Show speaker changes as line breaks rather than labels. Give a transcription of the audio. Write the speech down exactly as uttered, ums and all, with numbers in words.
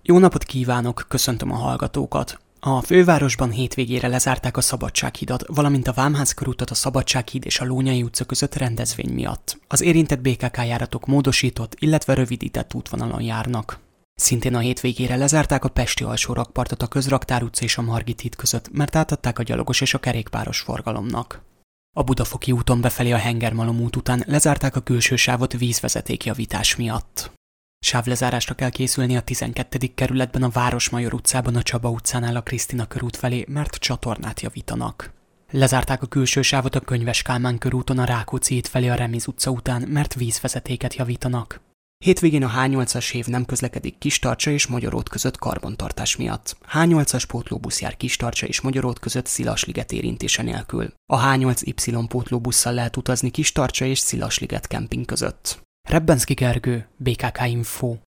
Jó napot kívánok, köszöntöm a hallgatókat! A fővárosban hétvégére lezárták a Szabadsághidat, valamint a Vámház körútat a Szabadsághíd és a Lónyay utca között rendezvény miatt. Az érintett bé ká ká járatok módosított, illetve rövidített útvonalon járnak. Szintén a hétvégére lezárták a pesti alsórakpartot a Közraktár utca és a Margit híd között, mert átadták a gyalogos és a kerékpáros forgalomnak. A Budafoki úton befelé a Hengermalom út után lezárták a külső sávot vízvezetékjavítás miatt. Sávlezárásra kell készülni a tizenkettedik kerületben a Városmajor utcában a Csaba utcánál a Krisztina körút felé, mert csatornát javítanak. Lezárták a külső sávot a Könyves Kálmán körúton a Rákóczi híd felé a Remiz utca után, mert vízvezetéket javítanak. Hétvégén a há nyolcas év nem közlekedik Kistarcsa és Magyaród között karbantartás miatt. há nyolcas pótlóbusz jár Kistarcsa és Magyaród között Szilasliget érintése nélkül. A há nyolc Y pótlóbusszal lehet utazni Kistarcsa és Szilasliget kemping között. Rebbenszky Gergő, bé ká ká Info.